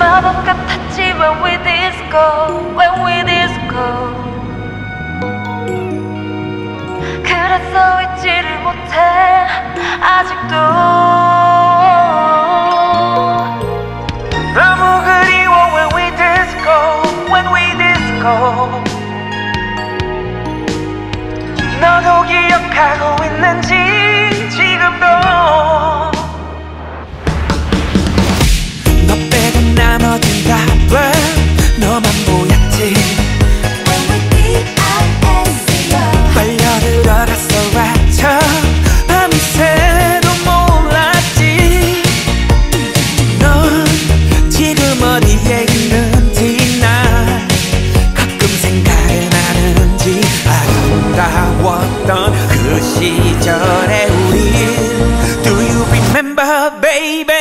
마법 같았지 when we disco, when we disco. 그래서 잊지를 못해 아직도. 너무 그리워 when we disco, when we disco. 너도 기억하고 있는지 지금도. 너 빼고 나머진 다 너만 보였지. 빨려들어갔어 rapture. 밤새도 몰랐지. 넌 지금 어디에 있는지 난 가끔 생각은 하는지. 아름다웠던 그 시절의 우리 Do you remember baby?